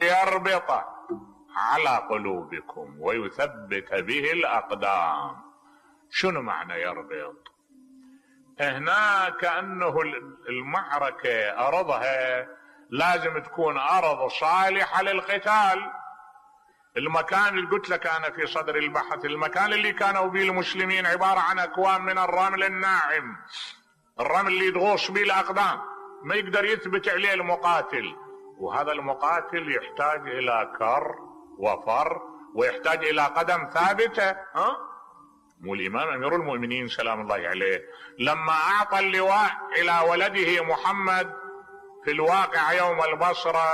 يربط على قلوبكم ويثبت به الأقدام. شنو معنى يربط؟ هنا كأنه المعركة أرضها لازم تكون أرض صالحة للقتال. المكان اللي قلت لك أنا في صدر البحث، المكان اللي كانوا به المسلمين عبارة عن أكوام من الرمل الناعم، الرمل اللي يتغوص به الأقدام، ما يقدر يثبت عليه المقاتل، وهذا المقاتل يحتاج إلى كر وفر ويحتاج إلى قدم ثابتة. مو الإمام أمير المؤمنين سلام الله عليه لما أعطى اللواء إلى ولده محمد في الواقع يوم البصرة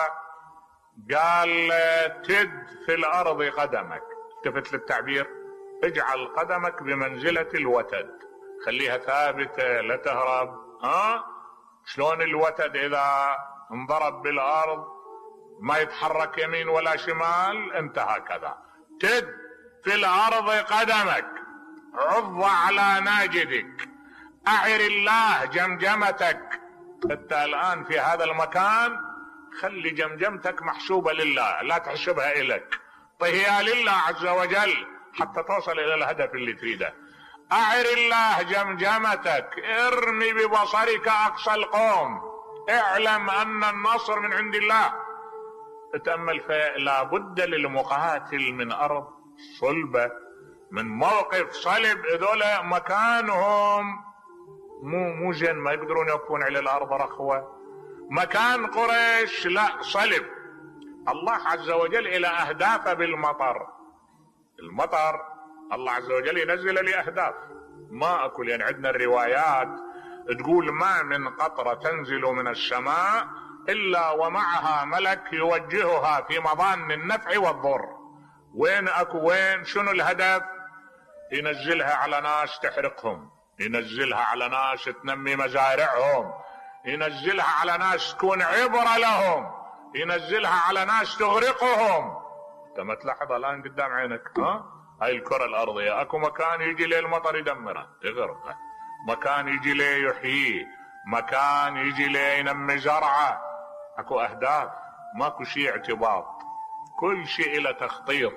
قال تد في الأرض قدمك، التفت للتعبير، اجعل قدمك بمنزلة الوتد، خليها ثابتة لا تهرب. شلون الوتد إذا انضرب بالأرض ما يتحرك يمين ولا شمال، انت هكذا تد في الأرض قدمك، عض على ناجدك، أعر الله جمجمتك. انت الآن في هذا المكان خلي جمجمتك محسوبة لله، لا تحسبها إليك، طهيها لله عز وجل حتى توصل إلى الهدف اللي تريده. أعر الله جمجمتك، ارمي ببصرك أقصى القوم، اعلم أن النصر من عند الله. تأمل، فلا بد للمقاتل من أرض صلبة، من موقف صلب. هذول مكانهم مو زين، ما يقدرون يوقفون على الأرض رخوة. مكان قريش لا صلب. الله عز وجل إلى أهداف بالمطر. المطر الله عز وجل ينزل لأهداف، ما أكل يعني عندنا الروايات تقول ما من قطرة تنزل من السماء إلا ومعها ملك يوجهها في مضان النفع والضر. وين شنو الهدف؟ ينزلها على ناس تحرقهم، ينزلها على ناس تنمي مزارعهم، ينزلها على ناس تكون عبرة لهم، ينزلها على ناس تغرقهم. انت ما تلاحظ الآن قدام عينك هاي الكرة الأرضية اكو مكان يجي ليه المطر يدمره يغرقه، مكان يجي ليه يحييه، مكان يجي ليه ينمي زرعه. اكو أهداف، ماكو شيء اعتباط، كل شيء له تخطيط.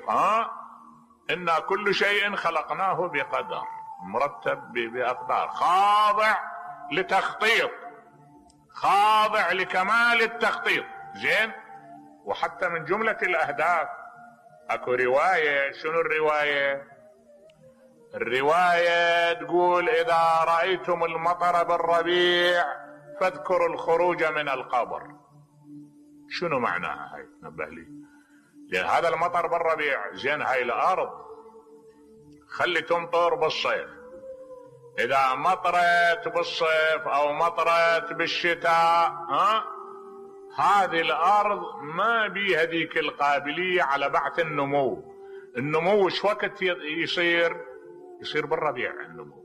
إنا كل شيء خلقناه بقدر، مرتب بأقدار، خاضع لتخطيط، خاضع لكمال التخطيط. زين، وحتى من جملة الأهداف اكو رواية. شنو الرواية؟ الرواية تقول إذا رأيتم المطر بالربيع فاذكروا الخروج من القبر. شنو معناها هاي؟ نبه لي، لأن هذا المطر بالربيع. زين، هاي الأرض خلي تمطر بالصيف، إذا مطرت بالصيف أو مطرت بالشتاء هذه الأرض ما بيها ذيك القابلية على بعث النمو. النمو شو وقت يصير بالربيع. النمو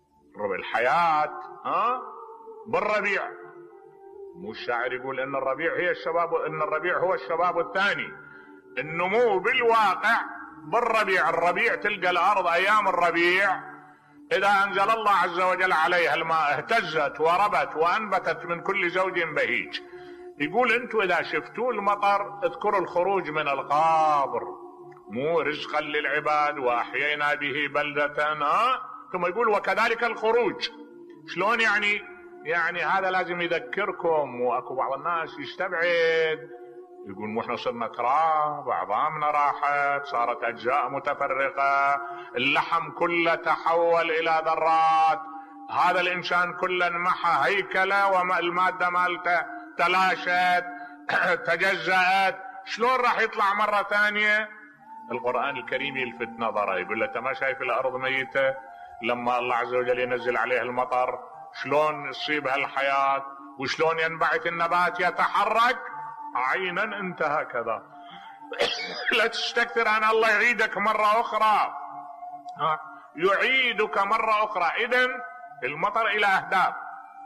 الحياة بالربيع. مو الشاعر يقول ان الربيع هي الشباب، ان الربيع هو الشباب الثاني. النمو بالواقع بالربيع. الربيع تلقى الارض ايام الربيع اذا انزل الله عز وجل عليها الماء اهتزت وربت وانبتت من كل زوج بهيج. يقول انتم اذا شفتوا المطر اذكروا الخروج من القبر، مو رزقا للعباد واحيينا به بلدة. ثم يقول وكذلك الخروج. شلون يعني هذا لازم يذكركم. واكو بعض الناس يستبعد، يقول مو احنا صرنا تراب، اعظامنا راحت، صارت اجزاء متفرقة، اللحم كله تحول الى ذرات، هذا الانسان كله انمحى هيكله والمادة مالته تلاشت تجزأت، شلون راح يطلع مرة ثانية؟ القرآن الكريم يلفت نظره، يقول له انت ما شايف الارض ميتة لما الله عز وجل ينزل عليها المطر شلون تصيبها الحياة وشلون ينبعث النبات يتحرك؟ عينا انت هكذا. لا تستكثر ان الله يعيدك مرة اخرى، يعيدك مرة اخرى. اذن المطر الى اهداف،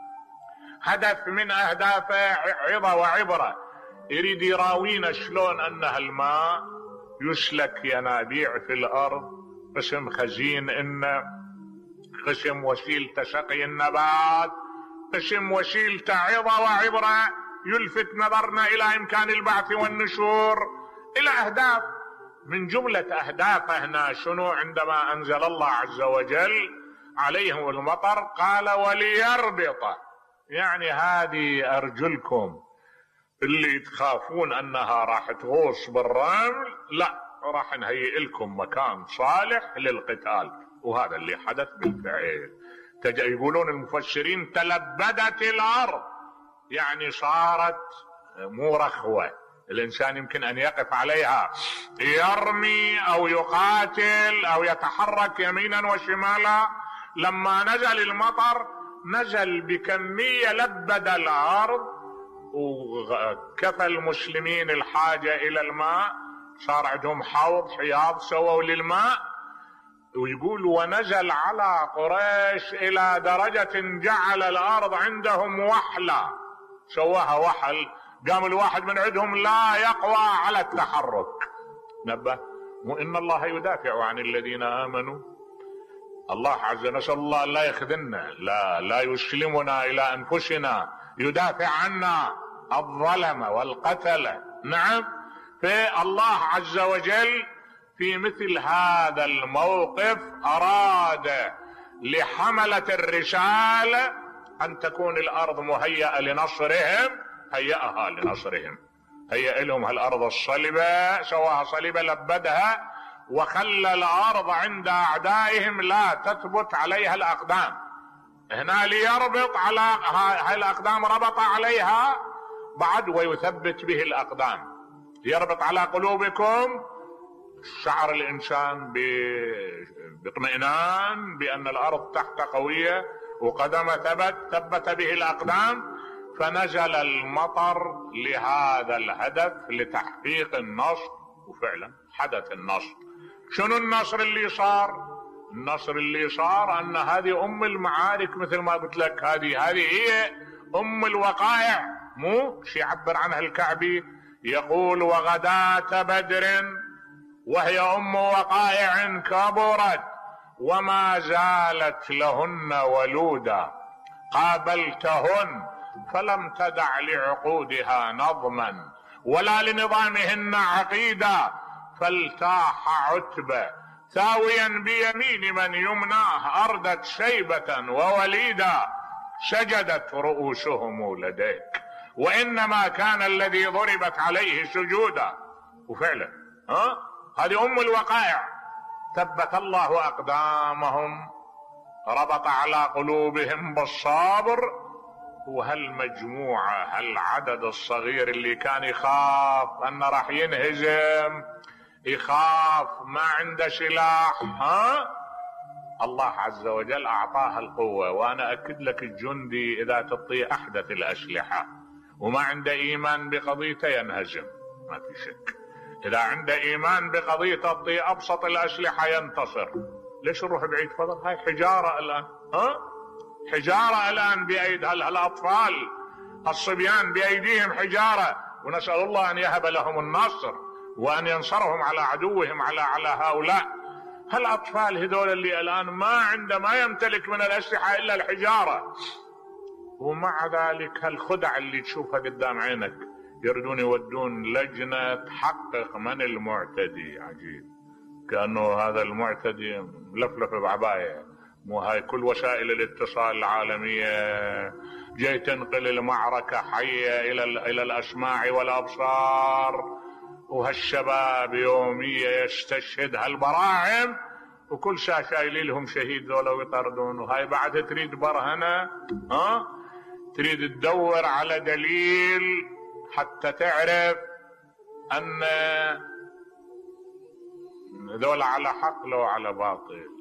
هدف من اهدافه عظة وعبرة، يريد يراوينا شلون ان الماء يسلك ينابيع في الارض، قسم خزين انه، قسم وسيلة سقي النبات، قسم وسيلة عظة وعبرة يلفت نظرنا إلى إمكان البعث والنشور، إلى أهداف. من جملة أهدافه هنا شنو؟ عندما أنزل الله عز وجل عليهم المطر قال وليربط، يعني هذه أرجلكم اللي تخافون أنها راح تغوص بالرمل، لا، راح نهيئ لكم مكان صالح للقتال. وهذا اللي حدث بالفعل. يقولون المفسرين تلبدت الأرض، يعني صارت مو رخوة، الإنسان يمكن أن يقف عليها يرمي أو يقاتل أو يتحرك يمينا وشمالا. لما نزل المطر نزل بكمية لبد الأرض، وكفى المسلمين الحاجة إلى الماء، صار عندهم حياض سووا للماء. ويقول ونزل على قريش إلى درجة جعل الأرض عندهم وحلة، سواها وحل، قام الواحد من عندهم لا يقوى على التحرك. نبه، وإن الله يدافع عن الذين آمنوا. الله عز وجل نسأل الله لا يخذلنا، لا يسلمنا إلى أنفسنا، يدافع عنا الظلم والقتل. نعم، فالله عز وجل في مثل هذا الموقف أراد لحملة الرسالة أن تكون الأرض مهيئة لنصرهم، هيئها لنصرهم، هيئ لهم هالأرض الصلبة، سواها صلبة لبدها، وخلى الأرض عند أعدائهم لا تثبت عليها الأقدام. هنا ليربط على هاي الأقدام، ربط عليها بعد ويثبت به الأقدام. يربط على قلوبكم، شعر الإنسان باطمئنان بأن الأرض تحت قوية وقدم ثبت به الأقدام. فنزل المطر لهذا الهدف، لتحقيق النصر، وفعلا حدث النصر. شنو النصر اللي صار؟ النصر اللي صار أن هذه أم المعارك، مثل ما قلت لك، هذه هي أم الوقائع. مو شي يعبر عنها الكعبي، يقول وغداة بدر وهي أم وقائع كبرت وما زالت لهن ولودا، قابلتهن فلم تدع لعقودها نظما ولا لنظامهن عقيدا، فالتاح عتبة ثاويا بيمين من يمناه، أردت شيبة ووليدا، سجدت رؤوسهم لديك، وإنما كان الذي ضربت عليه سجودا. وفعلا هذه أم الوقائع. ثبت الله أقدامهم، ربط على قلوبهم بالصبر. وهالمجموعة، هالعدد الصغير اللي كان يخاف أنه راح ينهزم، يخاف ما عنده سلاح، الله عز وجل أعطاها القوة. وأنا أكد لك الجندي إذا تعطيه أحدث الأسلحة وما عنده إيمان بقضيته ينهزم، ما في شك. إذا عنده إيمان بقضية تعطيه أبسط الأسلحة ينتصر. ليش نروح بعيد فضل؟ هاي حجارة الآن، حجارة الآن بأيد الأطفال، الصبيان بأيديهم حجارة، ونسأل الله أن يهب لهم النصر وأن ينصرهم على عدوهم، على هؤلاء. هالأطفال هذول اللي الآن ما يمتلك من الأسلحة إلا الحجارة، ومع ذلك هالخدع اللي تشوفها قدام عينك، يردون يودون لجنة تحقق من المعتدي. عجيب، كأنه هذا المعتدي ملفلف بعباية. مو هاي كل وسائل الاتصال العالمية جاي تنقل المعركة حية إلى الأسماع والأبصار، وهالشباب يومية يستشهد هالبراعم، وكل ساعة شايلين لهم شهيد ذولا ويطردون. وهاي بعد تريد برهنة، تريد تدور على دليل حتى تعرف أن ذولا على حق لو على باطل.